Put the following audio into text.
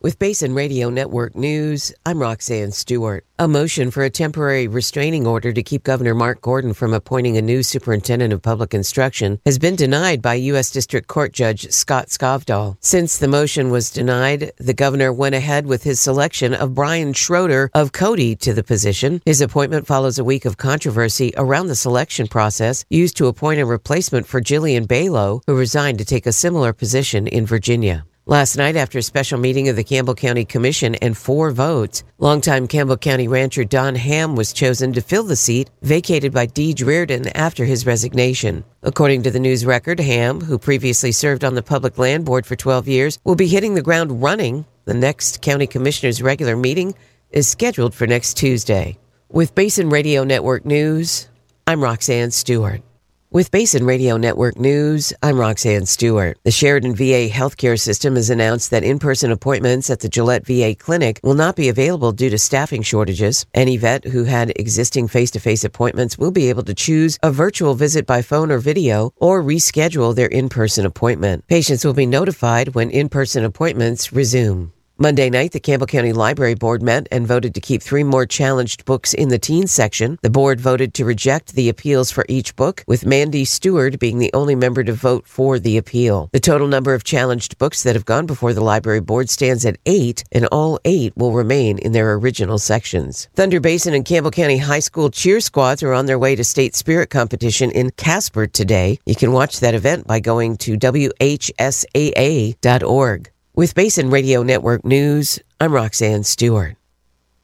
With Basin Radio Network News, I'm Roxanne Stewart. A motion for a temporary restraining order to keep Governor Mark Gordon from appointing a new superintendent of public instruction has been denied by U.S. District Court Judge Scott Skovdahl. Since the motion was denied, the governor went ahead with his selection of Brian Schroeder of Cody to the position. His appointment follows a week of controversy around the selection process used to appoint a replacement for Jillian Balow, who resigned to take a similar position in Virginia. Last night, after a special meeting of the Campbell County Commission and 4 votes, longtime Campbell County rancher Don Ham was chosen to fill the seat vacated by Deej Reardon after his resignation. According to the news record, Ham, who previously served on the Public Land Board for 12 years, will be hitting the ground running. The next county commissioners' regular meeting is scheduled for next Tuesday. With Basin Radio Network News, I'm Roxanne Stewart. With Basin Radio Network News, I'm Roxanne Stewart. The Sheridan VA healthcare system has announced that in-person appointments at the Gillette VA clinic will not be available due to staffing shortages. Any vet who had existing face-to-face appointments will be able to choose a virtual visit by phone or video or reschedule their in-person appointment. Patients will be notified when in-person appointments resume. Monday night, the Campbell County Library Board met and voted to keep 3 more challenged books in the teen section. The board voted to reject the appeals for each book, with Mandy Stewart being the only member to vote for the appeal. The total number of challenged books that have gone before the library board stands at 8, and all 8 will remain in their original sections. Thunder Basin and Campbell County High School cheer squads are on their way to state spirit competition in Casper today. You can watch that event by going to WHSAA.org. With Basin Radio Network News, I'm Roxanne Stewart.